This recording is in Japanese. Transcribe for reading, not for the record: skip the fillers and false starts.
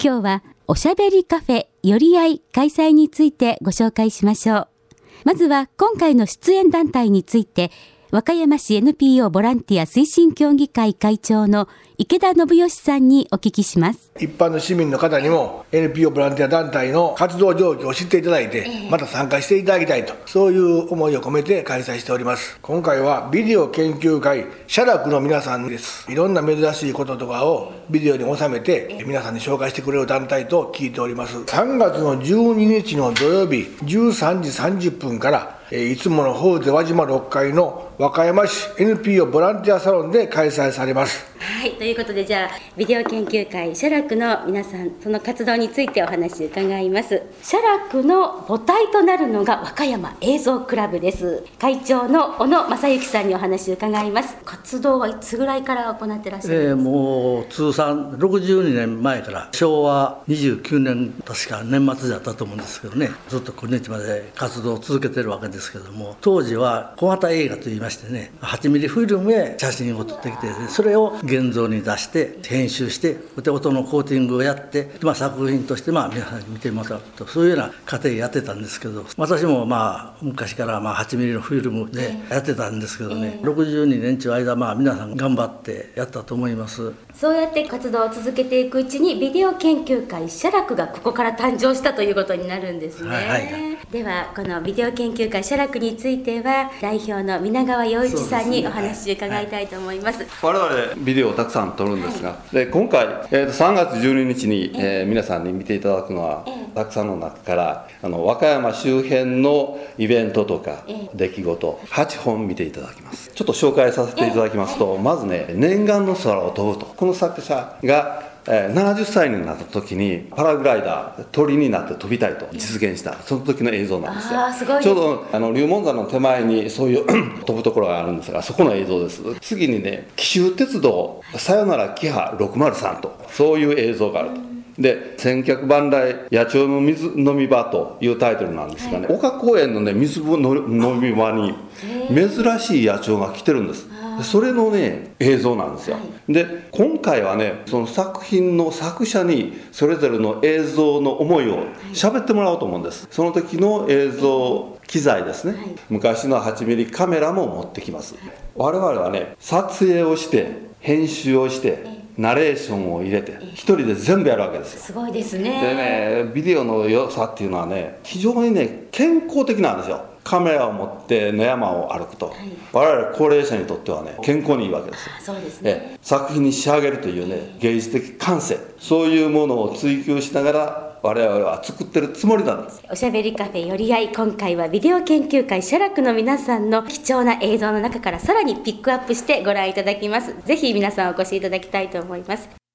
今日はおしゃべりカフェよりあい開催についてご紹介しましょう。まずは今回の出演団体について、和歌山市 NPO ボランティア推進協議会会長の池田信義さんにお聞きします。 一般の市民の方にも NPO ボランティア団体の活動状況を知っていただいて、また参加していただきたいと、そういう思いを込めて開催しております。今回はビデオ研究会写楽の皆さんです。いろんな珍しいこととかをビデオに収めて皆さんに紹介してくれる団体と聞いております。3月の12日の土曜日13時30分からいつものホールで輪島6階の和歌山市 NPO ボランティアサロンで開催されます。 はい、ということで、じゃあビデオ研究会写楽の皆さん、その活動についてお話を伺います。写楽の母体となるのが和歌山映像クラブです。会長の小野正幸さんにお話を伺います。活動はいつぐらいから行ってらっしゃるんですか？ もう通算62年前から昭和29年確か年末だったと思うんですけどね、ずっと今日まで活動を続けてるわけですけども、当時は小型映画といいましてね、8ミリフィルムへ写真を撮ってきて、それを現像に出して編集して音のコーティングをやって、作品として皆さんに見てもらうと、そういうような過程やってたんですけど、私も昔から8ミリのフィルムでやってたんですけどね、62年中間皆さん頑張ってやったと思います。 そうやって活動を続けていくうちにビデオ研究会写楽がここから誕生したということになるんですね。ではこのビデオ研究会写楽については代表の皆川洋一さんにお話を伺いたいと思います。 我々ビデオをたくさん撮るんですが、で今回、3月12日に、皆さんに見ていただくのは、たくさんの中から和歌山周辺のイベントとか、出来事8本見ていただきます。ちょっと紹介させていただきますと、まずね、念願の空を飛ぶと、この作者が70歳になった時にパラグライダー鳥になって飛びたいと実現した、その時の映像なんですよ。 すごいです。 ちょうど龍門山の手前にそういう飛ぶところがあるんですが、そこの映像です。次にね、紀州鉄道さよならキハ603と、そういう映像があると。で、千客万来野鳥の水飲み場というタイトルなんですがね、岡公園のね、水飲み場に珍しい野鳥が来てるんです。それのね、映像なんですよ。で、今回はね、その作品の作者にそれぞれの映像の思いを喋ってもらおうと思うんです。その時の映像機材ですね、昔の8ミリカメラも持ってきます。我々はね、撮影をして編集をしてナレーションを入れて一人で全部やるわけですよ。 すごいですね。 でね、ビデオの良さっていうのはね、非常にね、健康的なんですよ。カメラを持って野山を歩くと、我々高齢者にとってはね、健康にいいわけですよ。 そうですね。 作品に仕上げるというね、芸術的感性、そういうものを追求しながら我々は作ってるつもりなんです。 おしゃべりカフェよりあい、今回はビデオ研究会写楽の皆さんの貴重な映像の中からさらにピックアップしてご覧いただきます。ぜひ皆さんお越しいただきたいと思います。